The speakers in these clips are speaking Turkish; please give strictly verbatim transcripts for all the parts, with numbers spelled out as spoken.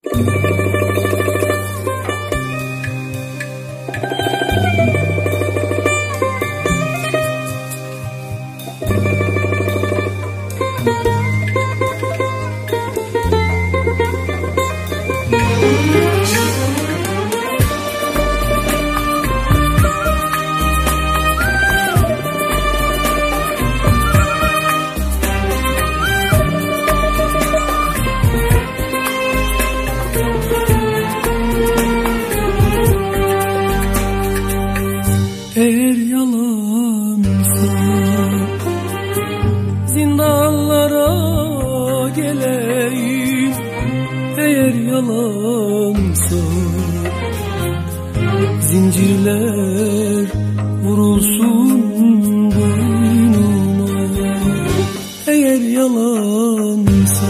Eğer yalansa zindanlara geleyim, eğer yalansa zincirler vurulsun boynuma. Eğer yalansa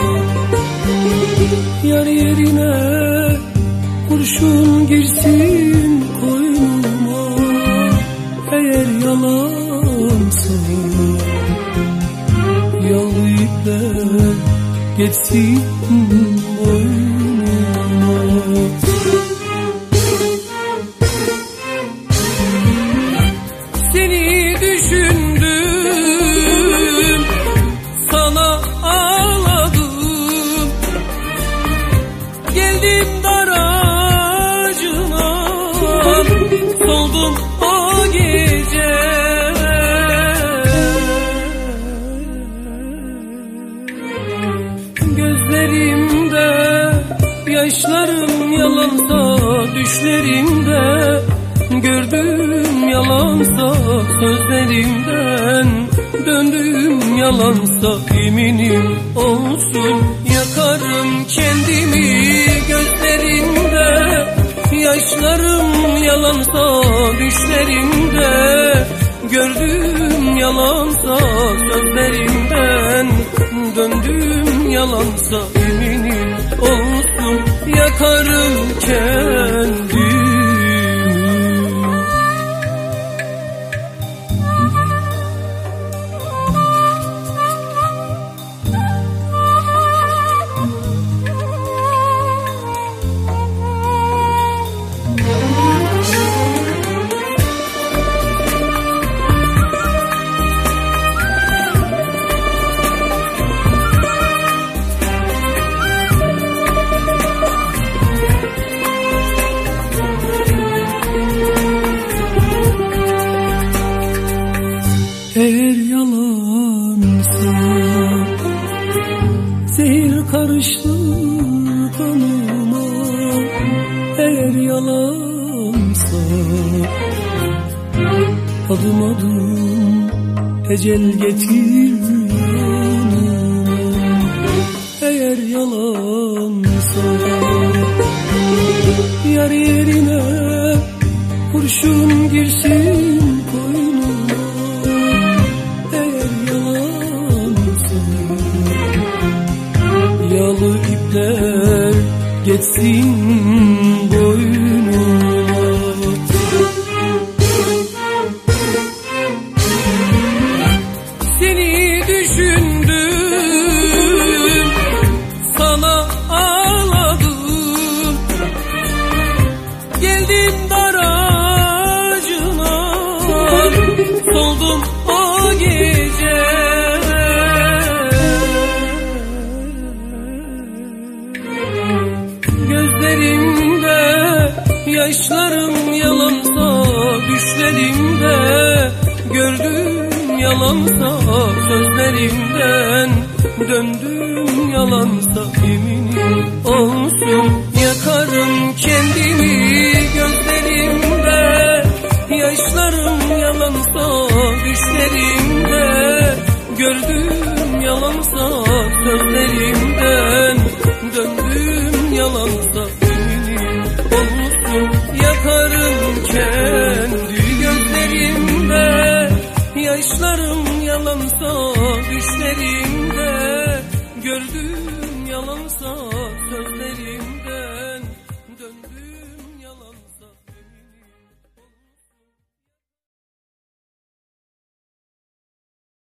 yar yerine kurşun girsin koynuma. Eğer yalansa yağlı ipler geçsin boynuma. Seni düşündüm, sana ağladım, geldim dar ağacına, soldum o gece. Gözlerimde yaşlarım yalansa, düşlerimde gördüm yalansa, sözlerimden döndüm yalansa, eminim olsun yakarım kendimi. Gözlerimde yaşlarım yalansa, düşlerimde gördüm yalansa, sözlerimden döndüm yalansa, eminim olsun yakarım kendimi. Eğer yalansa zehir karıştı kanıma. Eğer yalansa adım adım ecel getir yanıma. Eğer yalansa yar yerine kurşun girsin koynuma. Yağlı ipler geçsin boynuma. Seni düşündüm, sana ağladım, geldim dar ağacına, soldum o gece. Gözlerimde yaşlarım yalansa, düşlerimde gördüm yalansa, sözlerimden döndüm yalansa, eminim olsun yakarım kendimi. Gözlerimde yaşlarım yalansa, düşlerimde gördüm yalansa, sözlerimden döndüm yalansa, eminim olsun yakarım kendi. Gözlerimde yaşlarım yalansa, düşlerimde gördüm yalansa, sözlerim